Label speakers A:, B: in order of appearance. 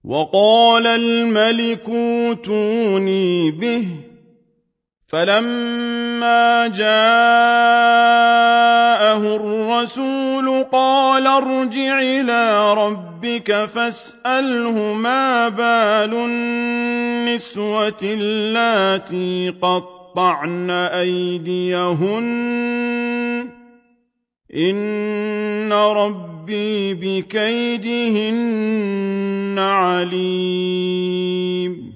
A: وقال الملك اوتوني به فلما جاءه الرسول قال ارجع إلى ربك فاسأله ما بال النسوة اللاتي قطعن أيديهن إن ربي بكيدهن عليم